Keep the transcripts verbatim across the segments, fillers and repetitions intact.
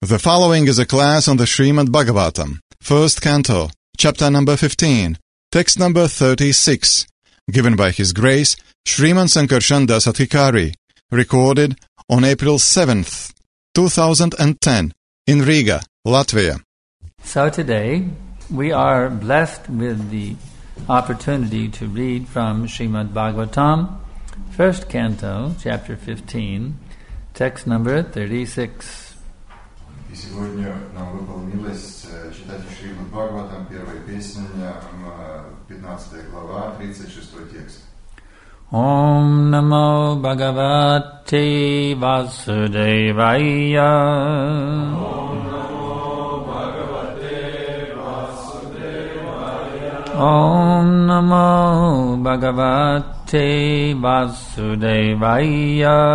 The following is a class on the Srimad Bhagavatam, first canto, chapter number fifteen, text number thirty-six, given by His Grace Sriman Sankarshan Das Adhikari, recorded on April seventh, two thousand ten, in Riga, Latvia. So today, we are blessed with the opportunity to read from Srimad Bhagavatam, first canto, chapter fifteen, text number thirty-six. И сегодня нам выполнилось читать Шримад Бхагаватам, первая песня, пятнадцатая глава, тридцать шестой текст. Om Namo Bhagavate Vasudevaya. Om Namo Bhagavate Vasudevaya. Om Namo Bhagavate Vasudevaya.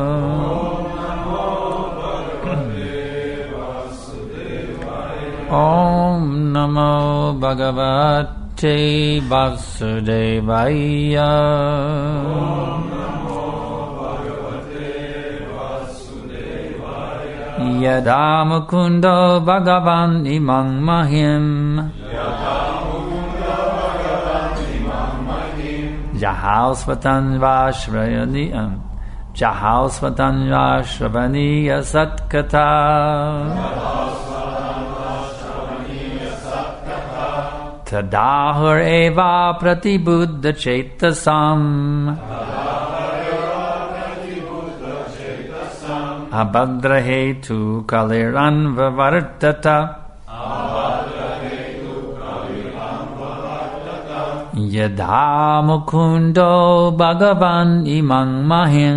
Om Namo Bhagavate Vasudevaya. Om Namo Bhagavate Vasudevaya. Yada Mukundo Bhagavan Imam Mahim. Yada Mukundo Bhagavan Imam Mahim. Jahausvatan Vashrayaniyam. Jahausvatan Vashravaniya Satkata. Tadahur eva pratibuddha chetasam. Abhadrahetu kaliran vavartata. Yadha mukundo bhagavan imang mahing.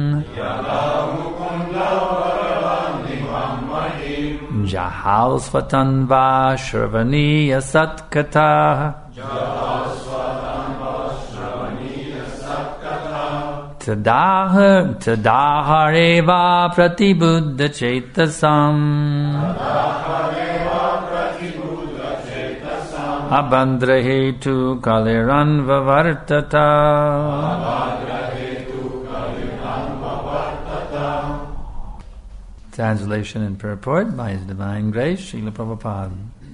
Jahausvatan va shravaniya satkata. Jahausvatan va shravaniya satkata. Tadahar Tadahar eva pratibuddha chetasam. Tadahar eva pratibuddha chetasam. Abhadrahetu kaliran vavartata. Abhadrahetu kaliran vavartata. Translation and purport by His Divine Grace, Srila Prabhupada.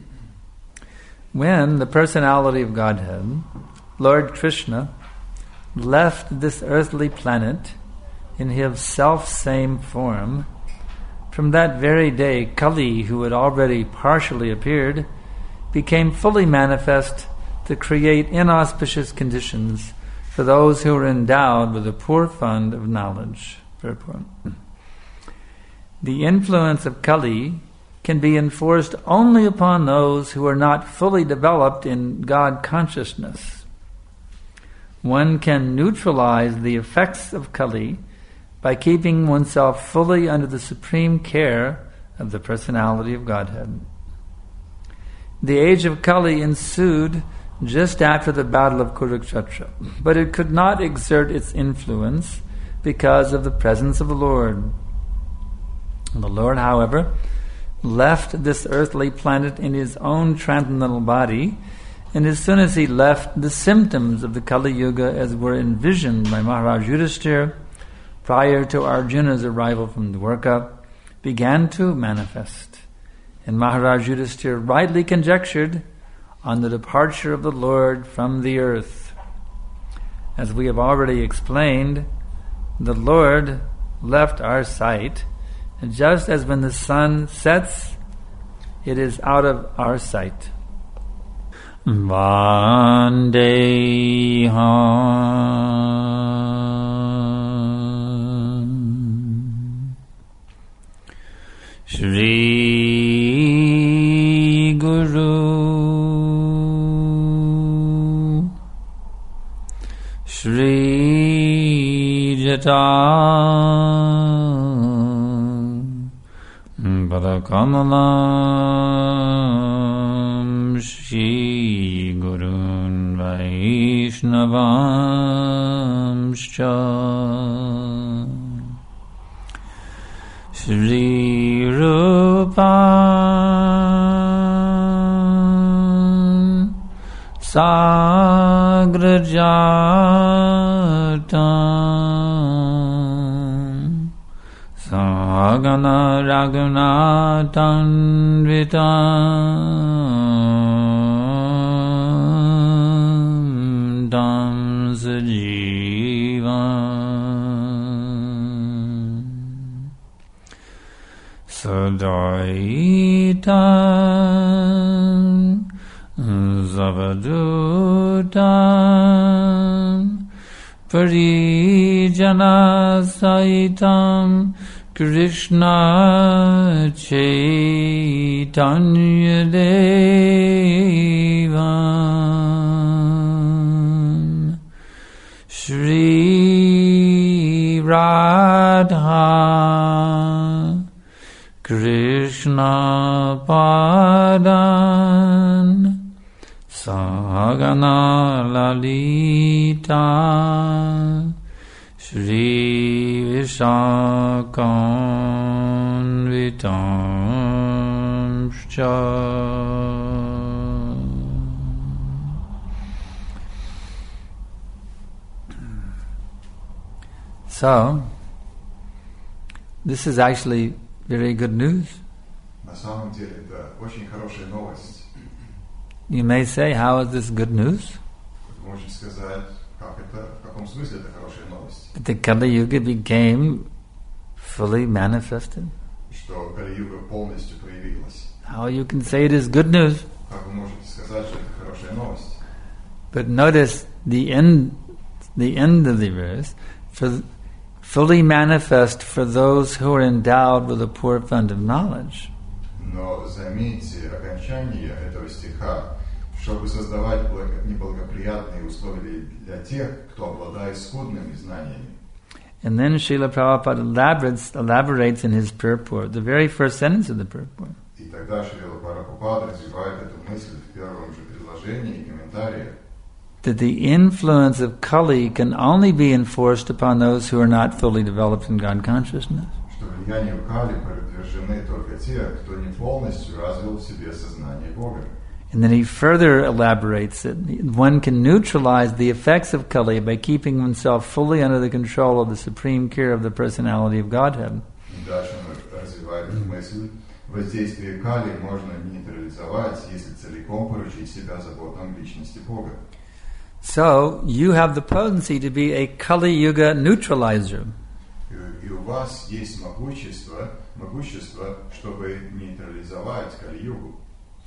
When the personality of Godhead, Lord Krishna, left this earthly planet in His self-same form, from that very day Kali, who had already partially appeared, became fully manifest to create inauspicious conditions for those who were endowed with a poor fund of knowledge. Purport. The influence of Kali can be enforced only upon those who are not fully developed in God consciousness. One can neutralize the effects of Kali by keeping oneself fully under the supreme care of the personality of Godhead. The age of Kali ensued just after the battle of Kurukshetra, but it could not exert its influence because of the presence of the Lord. The Lord, however, left this earthly planet in His own transcendental body, and as soon as He left, the symptoms of the Kali Yuga, as were envisioned by Maharaj Yudhishthira prior to Arjuna's arrival from Dwarka, began to manifest. And Maharaj Yudhishthira rightly conjectured on the departure of the Lord from the earth. As we have already explained, the Lord left our sight, and just as when the sun sets, it is out of our sight. Vandeham Shri Guru Shri Jata Padakamalam Shri Gurun Vaishnavamscha Shri Rupan Sagrajatam Sagana Raguna tanvitam tam sajivam sadaitam zavadutam parijana saitam Krishna Chaitanya Devam Shri Radha Krishna Padan Sagana Lalita Shri Vishakanvitam Shcha. So, this is actually very good news. На самом деле это очень хорошая новость. You may say, how is this good news? Вы можете сказать, как это, в каком смысле это хорошая новость? That the Kali Yuga became fully manifested. Что Кали-юга полностью проявилась. How you can say it is good news? Как вы можете сказать, что это хорошая новость? But notice the end, the end of the verse, for fully manifest for those who are endowed with a poor fund of knowledge. Но заметьте окончание этого стиха, чтобы создавать благо- неблагоприятные условия для тех, кто обладает скудными знаниями. And then Srila Prabhupada elaborates, elaborates in his purport, the very first sentence of the purport. И тогда Шрила Прабхупада развивает эту мысль в первом же предложении и комментарии, That the influence of Kali can only be enforced upon those who are not fully developed in God consciousness. что влиянию Кали подвержены только те, кто не полностью развил в себе сознание Бога. And then he further elaborates that one can neutralize the effects of Kali by keeping oneself fully under the control of the supreme care of the personality of Godhead. И дальше он развивает эту мысль. Воздействие Кали можно нейтрализовать, если целиком поручить себя заботам личности Бога. So, you have the potency to be a Kali Yuga neutralizer. И, и у вас есть могущество, могущество, чтобы нейтрализовать Кали-югу.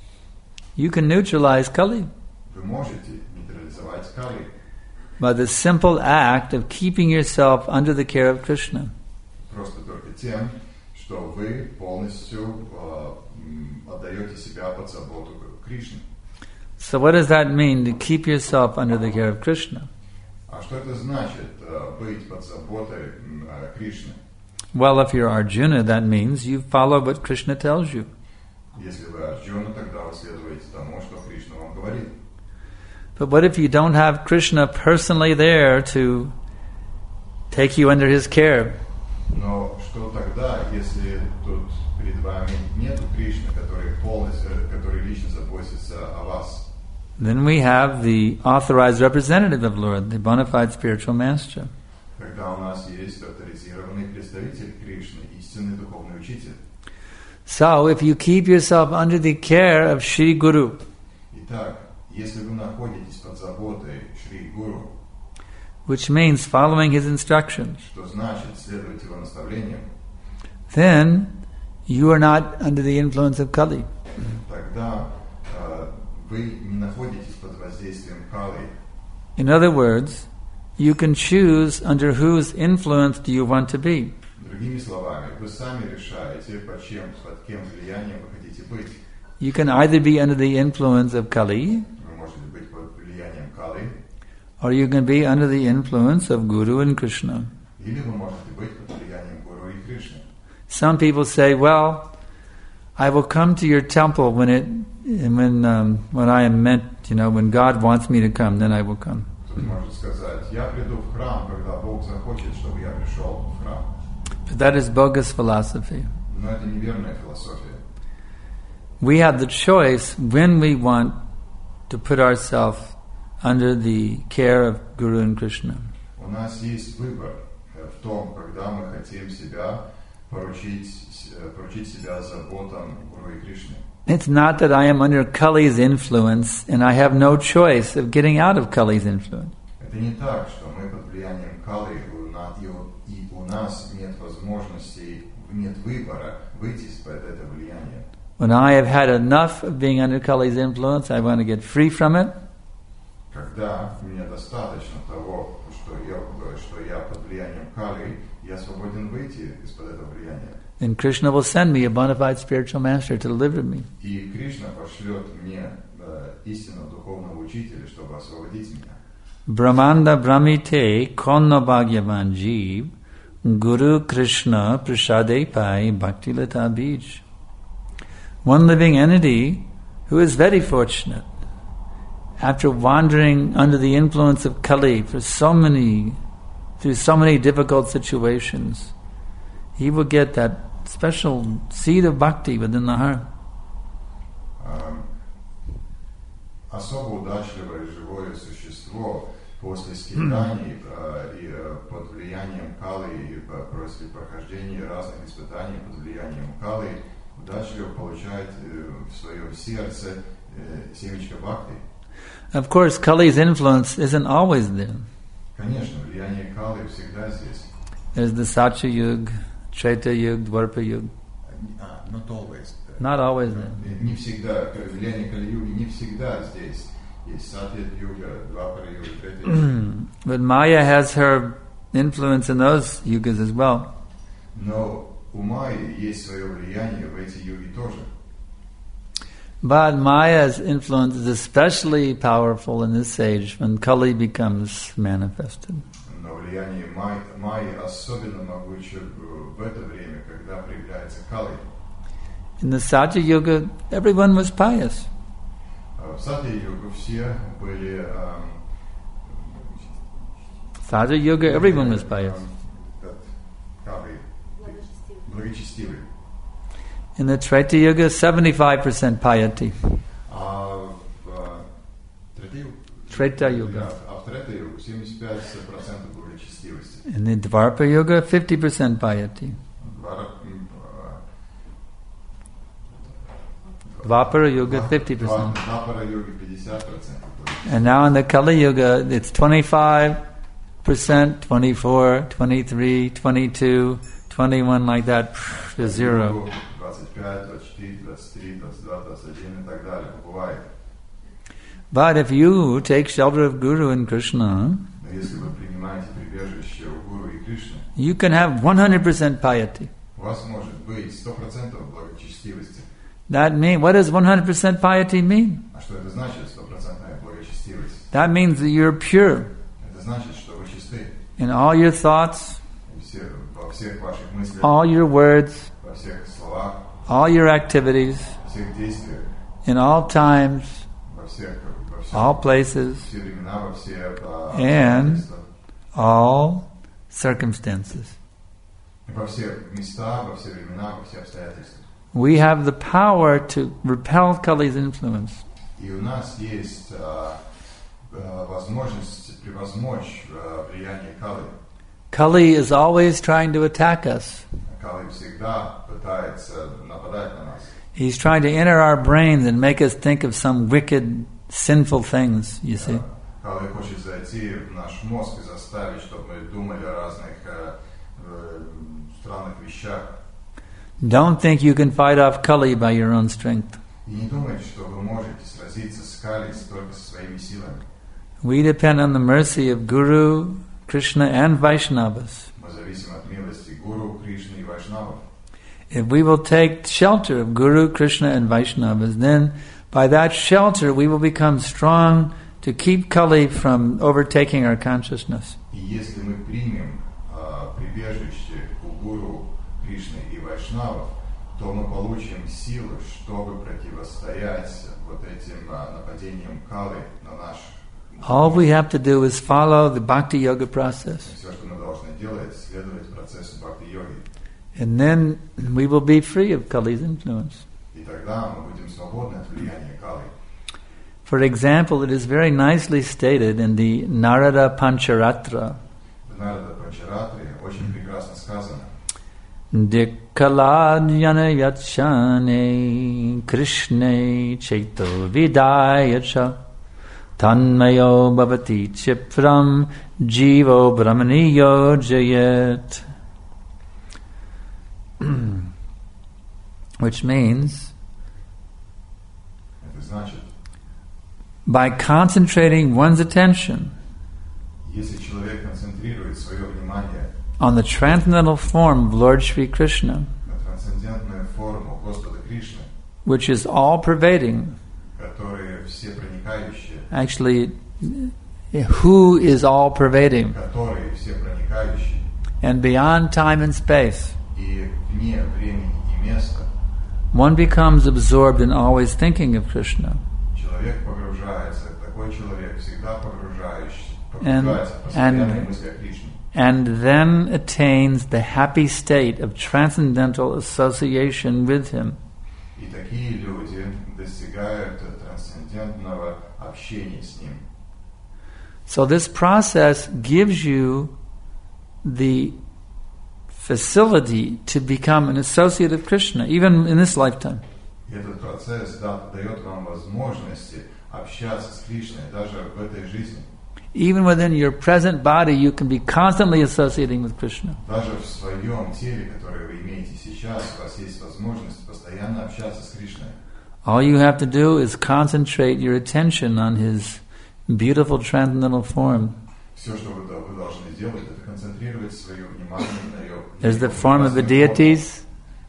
You can neutralize Kali Вы можете нейтрализовать Кали by the simple act of keeping yourself under the care of Krishna. просто только тем, что вы полностью э, м, отдаете себя под заботу Кришны. So what does that mean, to keep yourself under the care of Krishna? А что это значит э, быть под заботой м, э, Кришны? Well, if you're Arjuna, that means you follow what Krishna tells you. Если вы Арджуна, тогда вы следуете тому, что Кришна вам говорит. But what if you don't have Krishna personally there to take you under his care? Но что тогда, если тут перед вами нет Кришны, который полностью, который лично заботится о вас? Then we have the authorized representative of Lord, the bona fide spiritual master. Когда у нас есть авторизированный представитель Кришны, истинный духовный учитель. So, if you keep yourself under the care of Shri Guru, Итак, если вы находитесь под заботой Шри Гуру, which means following his instructions, что значит следовать его наставлениям, then you are not under the influence of Kali. тогда э, вы не находитесь под воздействием Кали. In other words, you can choose under whose influence do you want to be. Другими словами, вы сами решаете, под чем, под кем влиянием вы хотите быть. You can either be under the influence of Kali, Вы можете быть под влиянием Кали, or you can be under the influence of Guru and Krishna. или вы можете быть под влиянием Гуру и Кришны. Some people say, well, I will come to your temple when it, when um, when I am meant, you know, when God wants me to come, then I will come. Кто-то может сказать, я приду в храм, когда Бог захочет, чтобы я пришел в храм. But that is bogus philosophy. Но это неверная философия. We have the choice when we want to put ourselves under the care of Guru and Krishna. У нас есть выбор в том, когда мы хотим себя поручить, поручить себя заботам Гуру и Кришны. It's not that I am under Kali's influence and I have no choice of getting out of Kali's influence. Это не так, что мы под влиянием Калы, и у нас нет возможности, нет выбора выйти из-под этого влияния. When I have had enough of being under Kali's influence, I want to get free from it. Когда мне достаточно того, что я, что я под влиянием Кали, я свободен выйти из-под этого влияния. Then Krishna will send me a bona fide spiritual master to deliver me. И Кришна пошлет мне э, истинного духовного учителя, чтобы освободить меня. Brahmanda Brahmite Konno Bhagyavan Jeev Guru Krishna Prasade Pai Bhakti Lata Bij. One living entity who is very fortunate, after wandering under the influence of Kali for so many, through so many difficult situations, he will get that special seed of bhakti within the heart. Um, особо удачливое живое существо после скитаний uh, и uh, под влиянием Калы и после прохождения разных испытаний под влиянием Калы удачливо получает uh, в своем сердце uh, семечко бхакти. Of course, Kali's influence isn't always there. Конечно, влияние Калы всегда здесь. There's the Satya Yuga, Treta Yuga, Dwapara Yuga. Uh, not always. Not always there. Не всегда, влияние Кали-юги не всегда здесь. Есть Сатья-юга, Двапара-юга, Трета-юга. But Maya has her influence in those yugas as well. Но у Майи есть свое влияние в эти юги тоже. But Maya's influence is especially powerful in this age when Kali becomes manifested. Но влияние Майи, Майи особенно могуче в это время, когда проявляется Кали. In the Satya Yuga, everyone was pious. В Сатья-югу все были Satya Yuga, everyone was pious. Благочестивый. In the Treta Yuga, seventy-five percent piety. А в Treta Yuga. А в Трета-югу семьдесят пять процентов благочестивости. In the Dwapara Yuga, fifty percent piety. Dwapara Yuga, fifty percent. Dwapara Yuga, fifty percent. And now in the Kali Yuga, it's twenty-five percent, twenty-four, twenty-three, twenty-two, twenty-one, like that, to zero. But if you take shelter of Guru and Krishna, you can have one hundred percent piety. That mean, what does one hundred percent piety mean? That means that you're pure in all your thoughts, all your words, all your activities, in all times, all places, and all circumstances. We have the power to repel Kali's influence. Kali is always trying to attack us. He's trying to enter our brains and make us think of some wicked, sinful things, you see. Don't think you can fight off Kali by your own strength. We depend on the mercy of Guru, Krishna and Vaishnavas. If we will take shelter of Guru, Krishna and Vaishnavas, then by that shelter we will become strong to keep Kali from overtaking our consciousness. То мы получим силы, чтобы противостоять вот этим нападениям Кали на наш. All we have to do is follow the Bhakti Yoga process. Все, что мы должны делать, следовать процессу Бхакти-йоги. And then we will be free of Kali's influence. И тогда мы будем свободны от влияния Кали. For example, it is very nicely stated in the Narada Pancharatra. В Нарада Панчаратре очень прекрасно сказано. Dikkaladhyana yachane Krishne Chaito Vidayacha Tanmayo Bhavati Chipram Jivo Brahmaniyo Jayet. Which means, by concentrating one's attention on the transcendental form of Lord Shri Krishna, which is all-pervading, actually, who is all-pervading, and beyond time and space, one becomes absorbed in always thinking of Krishna. And, and, and then attains the happy state of transcendental association with him. So this process gives you the facility to become an associate of Krishna, even in this lifetime. Even within your present body, you can be constantly associating with Krishna. All you have to do is concentrate your attention on his beautiful transcendental form. There's the form of the deities,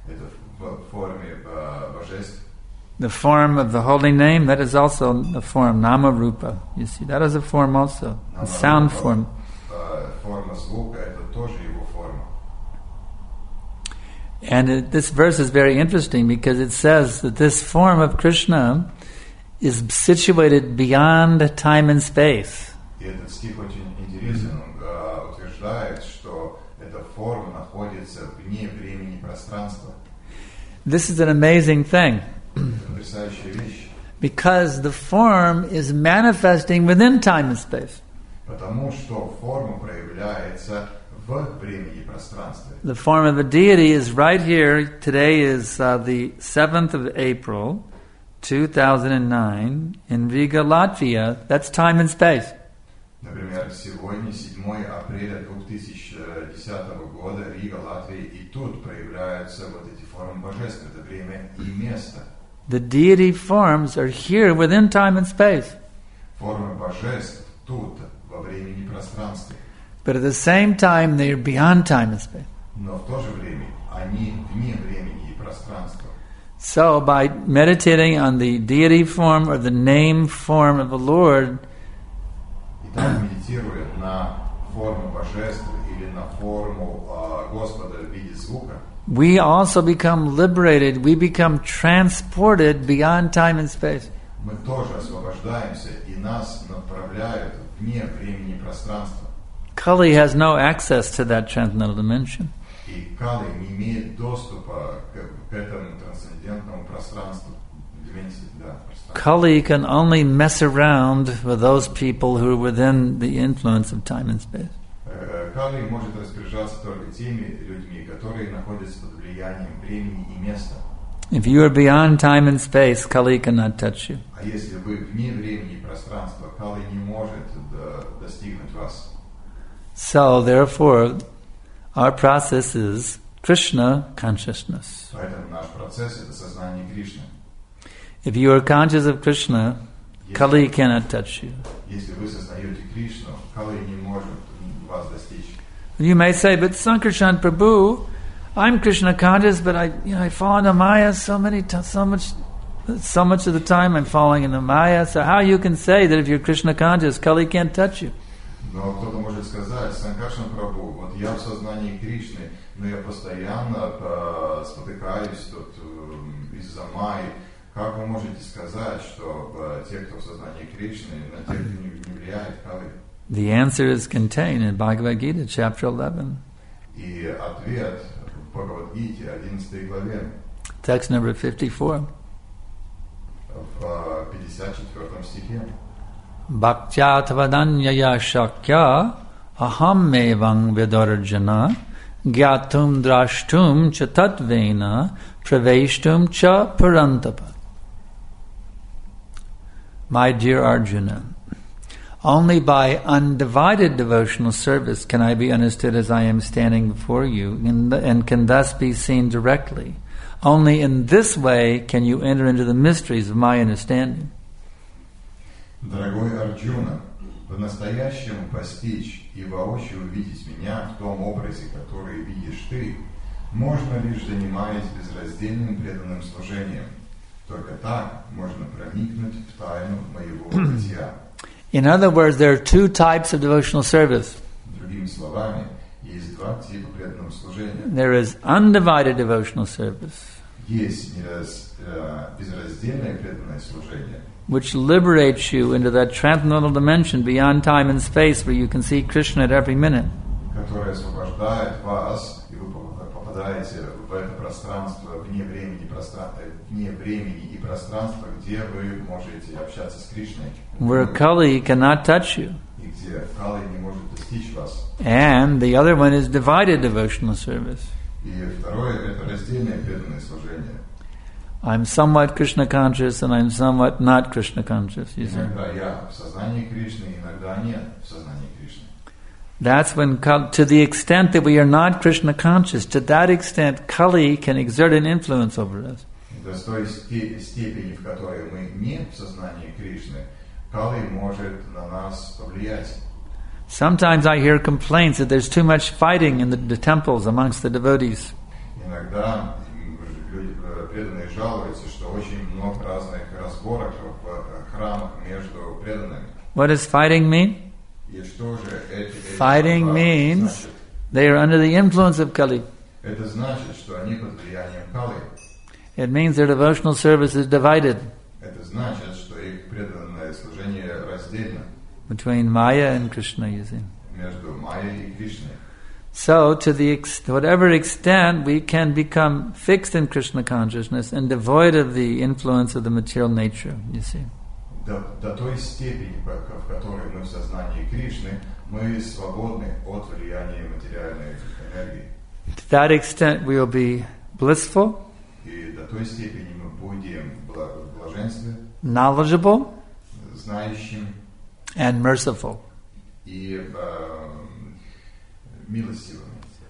the form of the holy name, that is also a form, Nama Rupa. You see, that is a form also, a sound form. And it, this verse is very interesting because it says that this form of Krishna is situated beyond time and space. This is an amazing thing. Because the form is manifesting within time and space. The form of a deity is right here. Today is uh, the seventh of April, two thousand nine, in Riga, Latvia. That's time and space. Например, сегодня, седьмого апреля две тысячи десятого года, Рига, Латвия, и тут проявляются вот эти формы божеств, это время и место. The deity forms are here within time and space. Формы божеств тут, во времени и пространстве. But at the same time, they are beyond time and space. Но в то же время они вне времени и пространства. So, by meditating on the deity form or the name form of the Lord, Итак, медитируя на форму божеств или на форму uh, Господа в виде звука, we also become liberated, we become transported beyond time and space. Мы тоже освобождаемся, и нас направляют вне времени и пространства. Kali has no access to that transcendental dimension. И Кали не имеет доступа к, к этому трансцендентному пространству. Kali can only mess around with those people who are within the influence of time and space. Кали может распоряжаться только теми людьми, которые находятся под влиянием времени и места. If you are beyond time and space, Kali cannot touch you. А если вы вне времени и пространства, Кали не может достигнуть вас. So, therefore, our process is Krishna consciousness. Поэтому наш процесс — это сознание Кришны. If you are conscious of Krishna, Kali cannot touch you. Если вы сознаете Кришну, Кали не может вас достичь. You may say, but Sankarshan Prabhu, I'm Krishna conscious, but I, you know, I fall into Maya so many, t- so much, so much of the time I'm falling into Maya. So how you can say that if you're Krishna conscious, Kali can't touch you? Но кто-то может сказать, Санкаршан Прабху, вот я в сознании Кришны, но я постоянно uh, спотыкаюсь тут uh, из-за Майи. Как вы можете сказать, что uh, те, кто в сознании Кришны, на тех не, не влияет Кали? The answer is contained in Bhagavad Gita, chapter eleven. И ответ в Бхагавад-гите, одиннадцатой главе. Text number fifty-four. В uh, пятьдесят четвёртом стихе. Bhaktyat vadanyaya shakya aham evang vidarjana Gyatum drashtum cha tatvena praveshtum cha parantapa. My dear Arjuna, only by undivided devotional service can I be understood as I am standing before you, and, and can thus be seen directly. Only in this way can you enter into the mysteries of my understanding. Дорогой Арджуна, по-настоящему постичь и воочию увидеть меня в том образе, который видишь ты, можно лишь занимаясь безраздельным преданным служением. Только так можно проникнуть в тайну моего бытия. In other words, there are two types of devotional service. Другими словами, есть два типа преданного служения. There is undivided devotional service, Есть нераз, э, безраздельное преданное служение, which liberates you into that transcendental dimension beyond time and space where you can see Krishna at every minute. которое освобождает вас, и вы попадаете в это пространство вне времени, пространства, вне времени и пространства, где вы можете общаться с Кришной. Where Kali cannot touch you. И где Кали не может достичь вас. And the other one is divided devotional service. И второе – это раздельное преданное служение. I'm somewhat Krishna conscious and I'm somewhat not Krishna conscious, you see. Иногда я в сознании Кришны, иногда нет в сознании Кришны. That's when, to the extent that we are not Krishna conscious, to that extent Kali can exert an influence over us. До той степени, в которой мы не в сознании Кришны, Кали может на нас повлиять. Sometimes I hear complaints that there's too much fighting in the, the temples amongst the devotees. Иногда люди преданные жалуются, что очень много разных разборок в храмах между преданными. What does fighting mean? И что же эти, эти Fighting means значит? they are under the influence of Kali. Это значит, что они под влиянием Кали. It means their devotional service is divided Это значит, что их преданное служение раздельно between Maya and Krishna, you see. между Майей и Кришной. So, to the ex- whatever extent we can become fixed in Krishna consciousness and devoid of the influence of the material nature, you see. До, до той степени, в которой мы в сознании Кришны, мы свободны от влияния материальной энергии. To that extent we will be blissful, И до той степени мы будем в блаженстве, knowledgeable, знающим and merciful. и э, милостивым.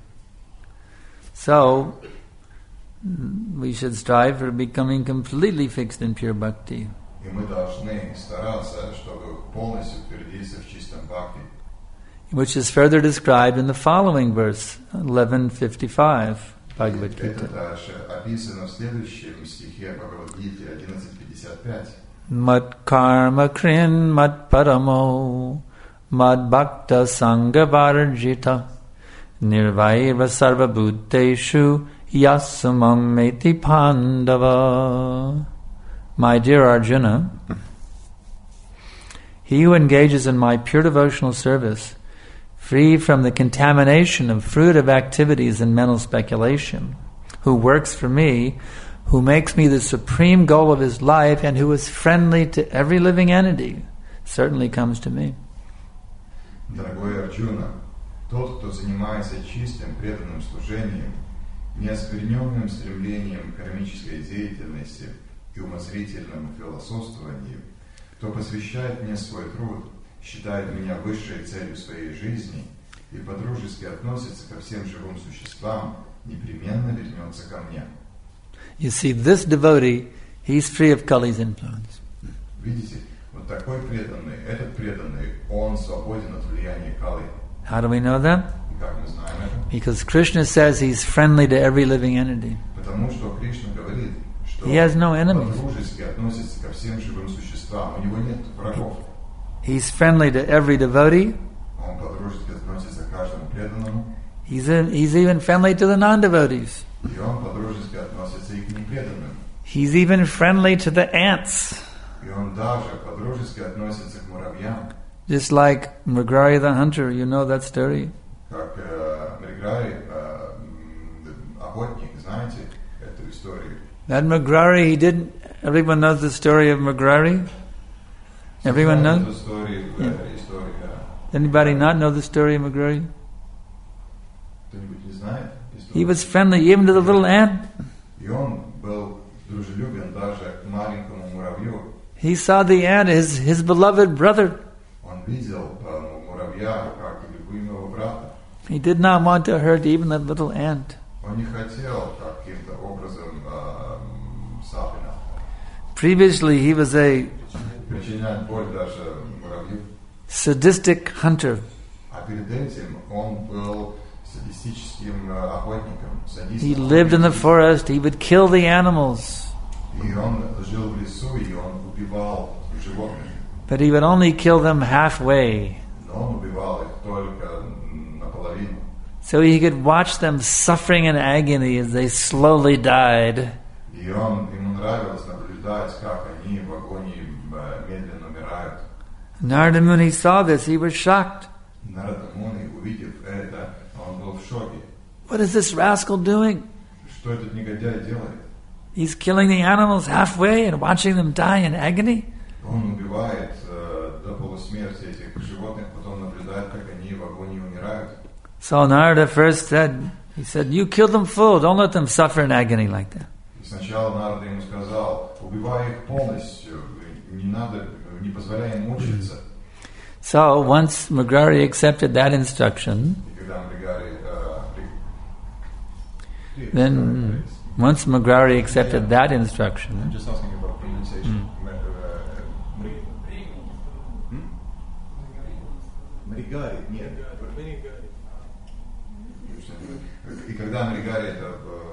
So, we should strive for becoming completely fixed in pure bhakti. И мы должны стараться, чтобы полностью утвердиться в чистом бхакти, Which is further described in the following verse, eleven fifty-five, Bhagavad это Gita. также описано в следующем стихе Бхагавад-гиты одиннадцать пятьдесят пять. Mat karma krin mat paramo mad bhakta sangha varjita nirvaiva sarva bhuteshu yasamam meti pandava. My dear Arjuna, he who engages in my pure devotional service, free from the contamination of fruitive activities and mental speculation, who works for me, who makes me the supreme goal of his life, and who is friendly to every living entity, certainly comes to me. Дорогой Арджуна, тот, кто занимается чистым преданным служением, неоскверненным стремлением к кармической деятельности и умозрительному философствованию, кто посвящает мне свой труд, считает меня высшей целью своей жизни и подружески относится ко всем живым существам, непременно вернется ко мне. You see, this devotee, he's free of Kali's influence. Видите, вот такой преданный, этот преданный, он свободен от влияния Кали. How do we know that? И как мы знаем это? Because Krishna says he's friendly to every living entity. Потому что Кришна говорит, что He has no enemies. подружески относится ко всем живым существам, у него нет врагов. He's friendly to every devotee. Он подружески относится к каждому преданному, He's, in, he's even friendly to the non-devotees. и он подружески относится и к непреданным. He's even friendly to the ants. И он даже подружески относится к муравьям, Just like Mrigarhi the hunter, you know that story. как э, Мригари, э, м, охотник, знаете эту историю? That Mrigarhi, he didn't. Everyone knows the story of Mrigarhi. Everyone Знаете knows. эту историю, Yeah. э, историю, да. Anybody not know the story of Mrigarhi? Кто-нибудь не знает? He was friendly even to the little ant. И он был дружелюбен даже к маленькому муравью. He saw the ant as his beloved brother. Он видел э, муравья как любимого брата. He did not want to hurt even that little ant. Он не хотел каким-то образом э, Сапина Previously, he was a причинять боль даже муравью. sadistic hunter. А перед этим он был садистическим э, охотником, садистом. He lived in the forest. He would kill the animals. И он жил в лесу, и он убивал животных. But he would only kill them halfway, Но он убивал их только наполовину. so he could watch them suffering in agony as they slowly died. И он, ему нравилось наблюдать, как они в агонии э, медленно умирают. Narada Muni saw this. He was shocked. Нарада Муни, увидев это, он был в шоке. What is this rascal doing? Что этот негодяй делает? He's killing the animals halfway and watching them die in agony. Он убивает э, до полусмерти этих животных, потом наблюдает, как они в агонии умирают. So Narada first said, he said, you kill them full. Don't let them suffer in agony like that. И сначала Нарада ему сказал, убивай их полностью, не надо, не позволяй им мучиться. So once Mrigarhi accepted that instruction, И когда Мригари, э, при- then once Mrigarhi accepted that I'm instruction, just asking about pronunciation. Мригари, нет. И когда Мригари это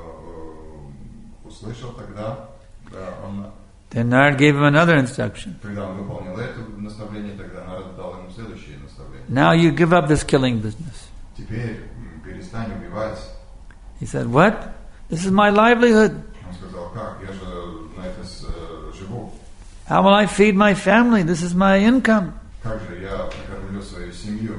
э, услышал, тогда да, он, then Narada gave him another instruction. когда он выполнил это наставление, тогда Нарада дал ему следующее наставление. Now you give up this killing business. Теперь м, перестань убивать. He said, what? This is my livelihood. Он сказал, как? Я же на это с- э, живу. How will I feed my family? This is my income. Как же я прокормлю свою семью?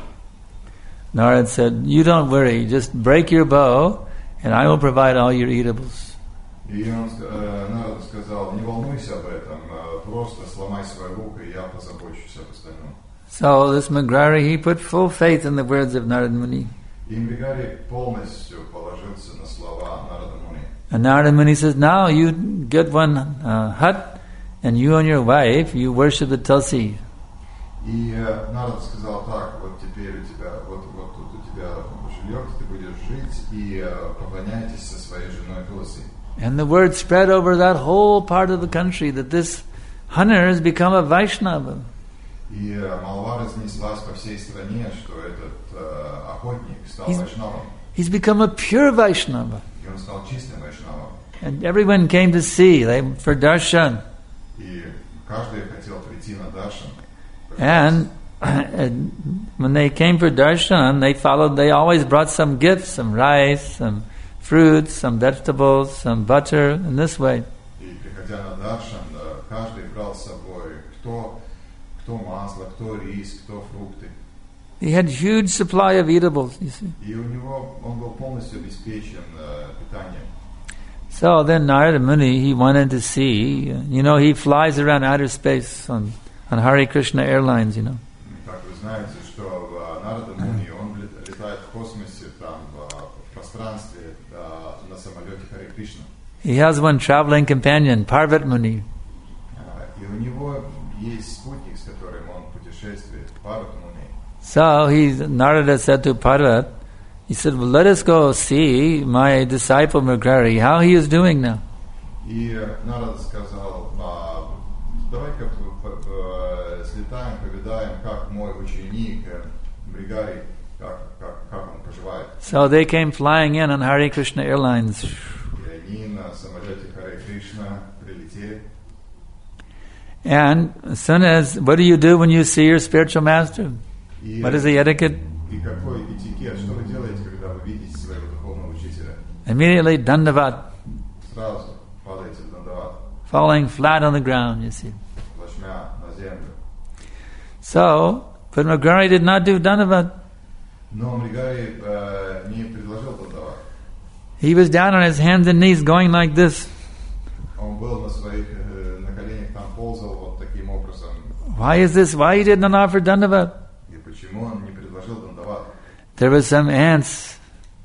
Narada said, you don't worry. Just break your bow and I will provide all your eatables. И он, э, Нарада сказал, не волнуйся об этом, э, просто сломай свой лук, и я позабочусь об остальном. So this Mrigarhi, he put full faith in the words of Narada Muni. И Мригари полностью положился на слова Нарада Муни. And Narada Muni says, now you get one uh, hut and you and your wife, you worship the Tulsi. И э, Нарада сказал так, вот теперь у тебя, вот, вот тут у тебя жилье, ты будешь жить, и э, поклоняйтесь со своей женой Тулси. And the word spread over that whole part of the country that this hunter has become a Vaishnava. И э, молва разнеслась по всей стране, что этот э, охотник стал He's- вайшнавом. He's become a pure Vaishnava. И он стал чистым вайшнавом. And everyone came to see, they, for darshan. И каждый хотел прийти на даршан. And, and when they came for darshan, they followed, they always brought some gifts, some rice, some fruits, some vegetables, some butter, in this way. И приходя на даршан, э, каждый брал с собой кто, кто масло, кто рис, кто фрукты. He had huge supply of eatables, you see. И у него он был полностью обеспечен э, питанием. So then Narada Muni, he wanted to see, you know, he flies around outer space on, on Hare Krishna Airlines, you know. Как вы знаете, что в Нарада Муни он лет- летает в космосе, там в, в пространстве э, на самолете Харе Кришна. He has one traveling companion, Parvat Muni. Э, И у него есть спутник, с которым он путешествует, Парват Муни. So he, Narada said to Parvat, he said, well, let us go see my disciple Mrigarhi, how he is doing now. И э, Нарада сказал, «А, давай-ка п- п- п- слетаем, повидаем, как мой ученик э, Мригари, как, как, как он поживает. So they came flying in on Hare Krishna Airlines. И они на самолете Харе Кришна прилетели. And as soon as, what do you do when you see your spiritual master? И, What is the etiquette? и какой этикет, что вы делаете, когда вы видите своего духовного учителя? Immediately dandavat, Сразу падаете в дандават, falling flat on the ground, you see. плашмя на землю. So, but Mrigarhi did not do dandavat. Но Мригари э, не предложил дандават. He was down on his hands and knees going like this. Он был на своих, э, на коленях, там ползал вот таким образом. Why is this? Why he did not offer dandavat? И почему он не предложил дандават? There were some ants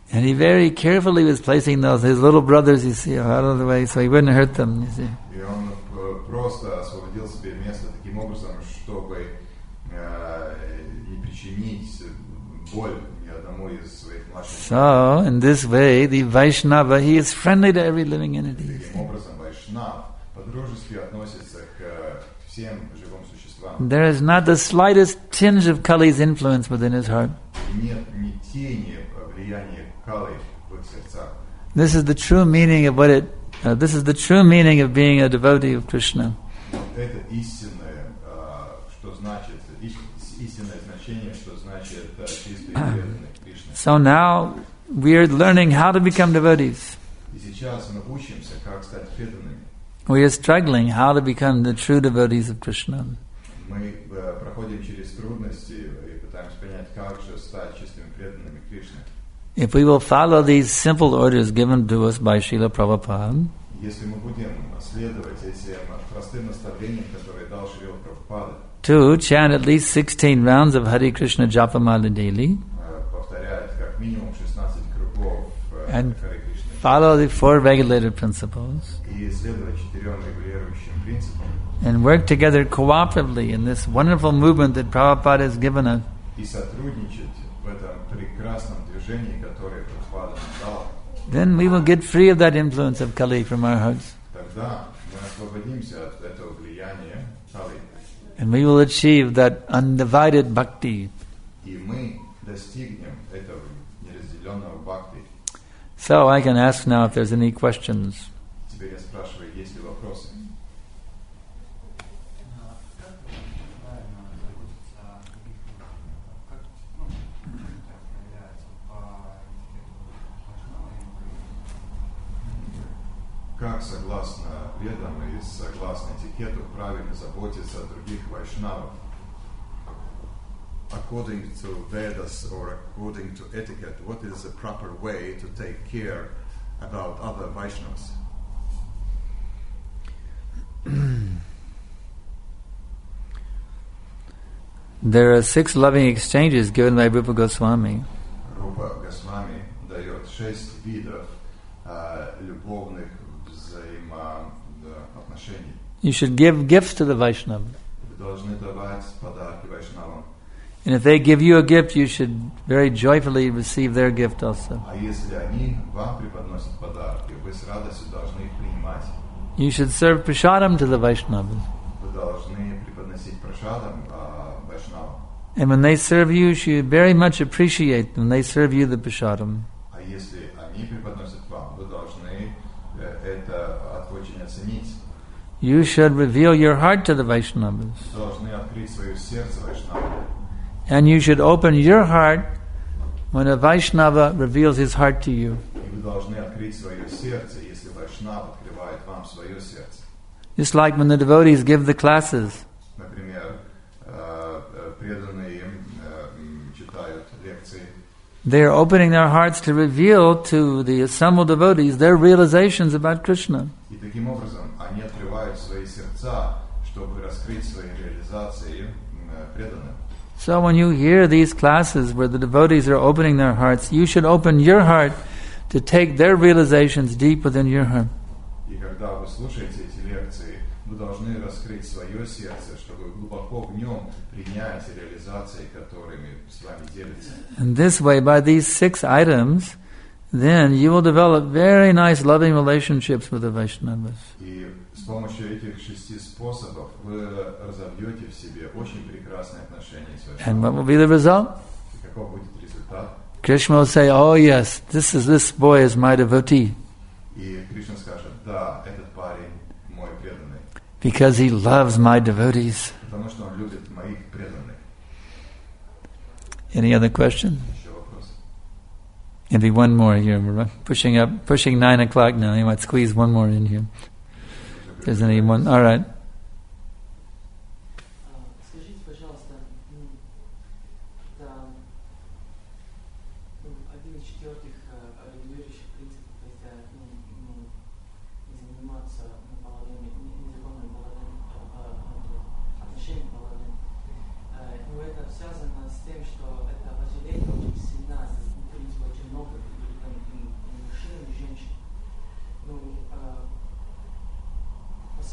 And he very carefully was placing those, his little brothers, you see, out of the way, so he wouldn't hurt them, you see. И он просто освободил себе место таким образом, чтобы не причинить боль ни одному из своих младших. So, in this way, the Vaishnava, he is friendly to every living entity. Таким образом, Вайшнав по-дружески относится к всем живым существам. There is not the slightest tinge of Kali's influence within his heart. Нет ни тени влияния Кали в их сердцах. This is the true meaning of what it. Uh, this is the true meaning of being a devotee of Krishna. Это истинное, что значит, истинное значение, что значит чистый и преданный Кришне. So now we are learning how to become devotees. И сейчас мы учимся, как стать преданными. We are struggling how to become the true devotees of Krishna. Мы проходим через трудности и пытаемся понять, как же стать чистыми преданными Кришне. If we will follow these simple orders given to us by Srila Prabhupada, если мы будем следовать этим простым наставлениям, которые дал Шрила Прабхупада, to chant at least sixteen rounds of Hare Krishna Japamala daily, повторять как минимум шестнадцать кругов and Харе Кришны, follow the four regulated principles, и следовать четырем регулирующим принципам, and work together cooperatively in this wonderful movement that Prabhupada has given us, и сотрудничать в этом прекрасном движении, которое Прабхупада нам дал, then we will get free of that influence of Kali from our hearts. тогда мы освободимся от этого влияния Кали, And we will achieve that undivided bhakti. и мы достигнем этого неразделенного бхакти. So I can ask now if there's any questions. Теперь я спрашиваю, есть ли вопросы? Как, согласно ведам и согласно этикету, правильно заботиться о других вайшнавах? According to Vedas or according to etiquette, what is the proper way to take care about other Vaishnavas? There are six loving exchanges given by Rupa Goswami. Рупа Госвами дает шесть видов uh, любовных взаимоотношений. You should give gifts to the Vaishnava. Вы должны давать подарки вайшнавам. And if they give you a gift, you should very joyfully receive their gift also. А если они вам преподносят подарки, вы с радостью должны их принимать. You should serve prasadam to the Vaishnavas. Вы должны преподносить прашадам uh, вайшнавам. And when they serve you, you should very much appreciate when they serve you the prasadam. А если они преподносят вам, вы должны это очень оценить. You should reveal your heart to the Vaishnavas. Должны открыть свое сердце вайшнавам. And you should open your heart when a Vaishnava reveals his heart to you. И вы должны открыть свое сердце, если вайшнав открывает вам свое сердце. Just like when the devotees give the classes. Например, преданные читают лекции. They are opening their hearts to reveal to the assembled devotees their realizations about Krishna. И таким образом они открывают свои сердца, чтобы раскрыть свои реализации преданным. So when you hear these classes where the devotees are opening their hearts, you should open your heart to take their realizations deep within your heart. И когда вы слушаете эти лекции, вы должны раскрыть свое сердце, чтобы глубоко в нем принять реализации, которыми с вами делятся. And this way, by these six items, then you will develop very nice loving relationships with the Vaishnavas. И с помощью этих шести способов вы разовьете в себе очень прекрасные отношения с Вайшнавами. And what will be the result? И каков будет результат? Krishna will say, "Oh yes, this is this boy is my devotee." И Кришна скажет: да, этот парень мой преданный. Because he loves my devotees. Потому что он любит моих преданных. Any other question? Еще вопрос? Maybe one more here. We're pushing up, pushing nine o'clock now. You might squeeze one more in here. If there's any one, all right. Скажите, пожалуйста, это один из четвертых регулирующих принципов, это не заниматься половыми, незаконными половыми отношениями половыми. Но это связано с тем, что это вожделение очень сильно, в принципе, очень много, и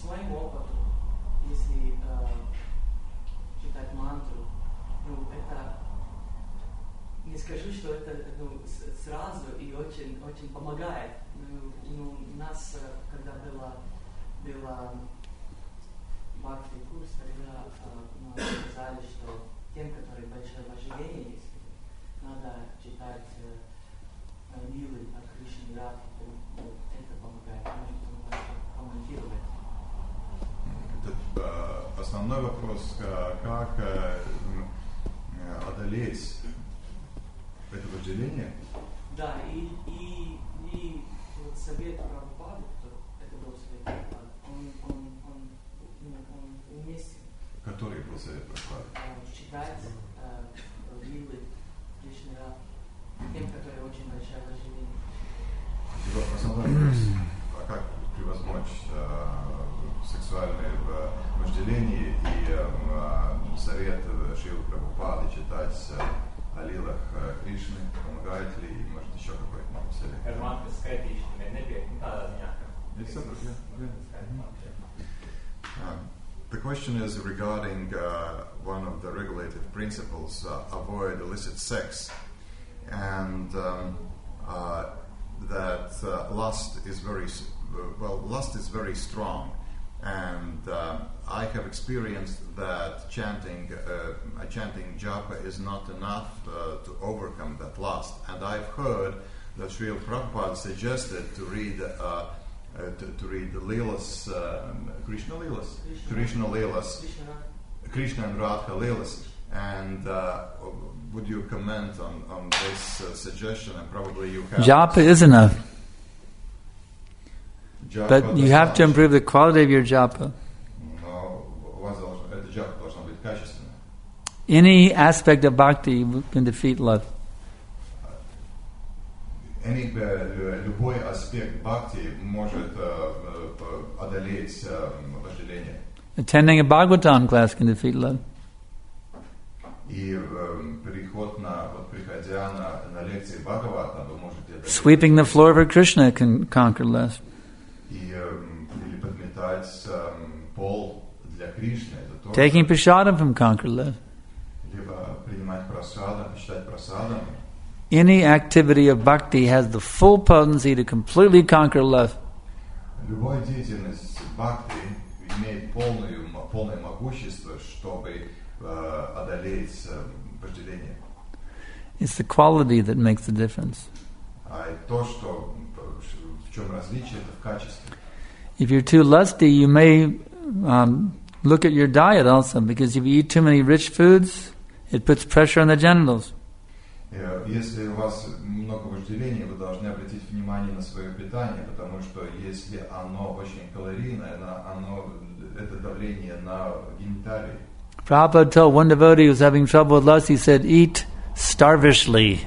своему опыту, если э, читать мантру, ну, это, не скажу, что это ну, с- сразу и очень, очень помогает. Ну, ну, у нас, э, когда было, было бхакти курс, тогда э, нам сказали, что тем, которые большое вожделение есть, надо читать э, лилы от Кришны и Радхи, ну, это помогает. Может, вы можете комментировать. Это, э, основной вопрос, э, как э, э, одолеть это вожделение. Да, и, и, и вот совет Прабхупады, кто- это был совет Прабхупады, он, он, он, он, он уместен. Который был совет Прабхупады? э, читать э, лилы Кришны и Радхи, тем, которые очень большое вожделение. Основной вопрос, а как превозмочь э, сексуальное э, вожделение и э, совет Шрилы Прабхупады читать э, о лилах э, Кришны, помогает ли, и может еще какой-то могу совет? Hermano, skaitīšana ir nepietiekama tādā ziņā, ka Yes, sir. visas Yeah, yeah. skaitīt. Um, the question is regarding uh, one of the regulative principles, uh, avoid illicit sex, and um, uh, that uh, lust is very s- uh, well. Lust is very strong, and uh, I have experienced that chanting, uh, uh, chanting japa is not enough uh, to overcome that lust. And I've heard that Srila Prabhupada suggested to read. Uh, Uh, to, to read the Leelas, uh, Krishna Leelas, Krishna Leelas, Кришна Радха. Krishna and Radha Leelas. And uh, would you comment on, on this uh, suggestion? And probably you have. Japa is enough, Japa but you have to достаточно. improve the quality of your japa. Но у вас должно, это джапа должно быть качественное. Any aspect of bhakti can defeat love. Any, uh, любой аспект бхакти может uh, uh, одолеть uh, вожделение. Attending a Bhagavatam class can defeat love. И uh, переход на, вот приходя на, на лекции Бхагавата, вы можете одолеть. Sweeping the floor for Krishna can conquer lust. И, um, или подметать um, пол для Кришны, это тоже. Taking prasadam from conquer lust. Либо принимать прасадам, читать прасадам. Any activity of bhakti has the full potency to completely conquer lust. Любая деятельность бхакти имеет полную, полное могущество, чтобы uh, одолеть uh, вожделение. It's the quality that makes the difference. А то, что в чем различие, это в качестве. If you're too lusty, you may um, look at your diet also, because if you eat too many rich foods, it puts pressure on the genitals. Если у вас много вожделения, вы должны обратить внимание на свое питание, потому что если оно очень калорийное, оно, это давление на гениталии. Prabhupada told one devotee who was having trouble with lust, he said, eat starvishly.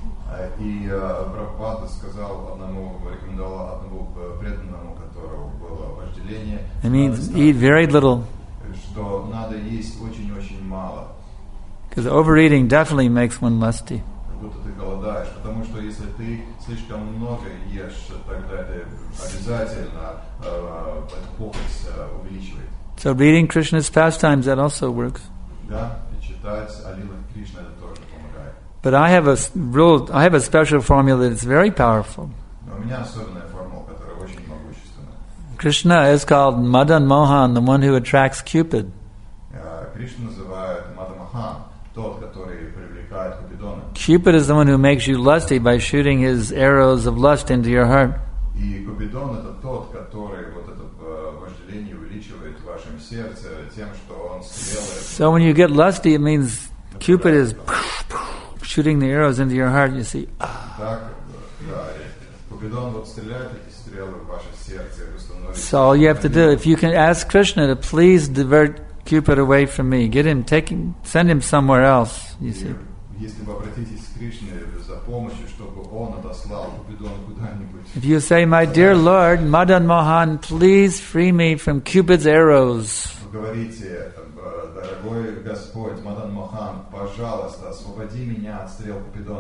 И Прабхупада сказал одному, рекомендовал одному преданному, которого было вожделение, It means eat very little, что надо есть очень-очень мало. because overeating definitely makes one lusty. Как будто ты голодаешь, потому что если ты слишком много ешь, тогда это обязательно э, эта похоть э, увеличивает. So reading Krishna's pastimes, that also works. Да, и читать о лилах Кришны это тоже помогает. But I have a s- rule, I have a special formula that's very powerful. Но у меня особенная формула, которая очень могущественная. Krishna is called Madan Mohan, the one who attracts Cupid. Э, Кришну называют Мадамахан, тот, который привлекает Купидона. Cupid is the one who makes you lusty by shooting his arrows of lust into your heart. И Купидон это тот, который вот это э, вожделение увеличивает в вашем сердце тем, что он стрелы. So when you get lusty, it means Cupid is shooting the arrows into your heart. You see, Так, да, и Купидон вот стреляет эти стрелы в ваше сердце, и вы становитесь... so all you have to do, if you can ask Krishna to please divert Cupid away from me, get him, take him, send him somewhere else. You see. И если вы обратитесь к Кришне за помощью, чтобы он отослал Купидона куда-нибудь, If you say, my dear Lord, Madan Mohan, please free me from Cupid's arrows. вы говорите, дорогой Господь, Мадан Мохан, пожалуйста, освободи меня от стрел Купидона.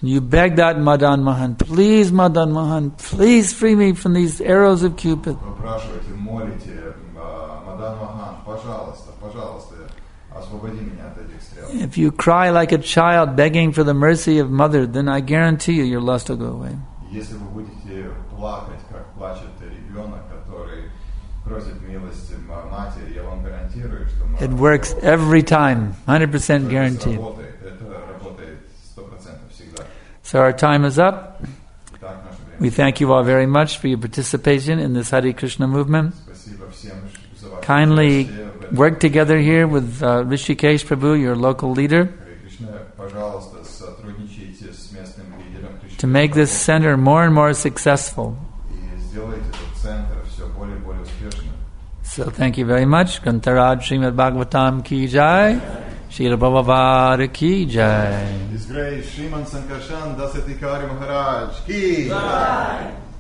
You beg that Madan Mohan, please Madan Mohan, please free me from these arrows of Cupid. Вы спрашиваете, молите, Мадан Мохан, пожалуйста, пожалуйста, освободи меня от этих стрел. If you cry like a child begging for the mercy of mother, then I guarantee you your lust will go away. Если вы будете плакать, как плачет ребенок, который просит милости матери, я вам гарантирую, что It works every time, one hundred percent это guaranteed. работает, это работает сто процентов всегда. So our time is up. Так наше время. We thank you all very much for your participation in this Hare Krishna movement. Спасибо всем за ваше Kindly участие в этом. work together here with uh, Rishikesh Prabhu, your local leader, Харе Кришна, пожалуйста, сотрудничайте с местным лидером Кришны to make this center more and more successful. и сделайте этот центр все более и более успешным. So thank you very much. Grantaraj Srimad Bhagavatam ki jai. Srila Prabhupada ki jai. His Grace Sriman Sankarshan Dasatikari Maharaj ki.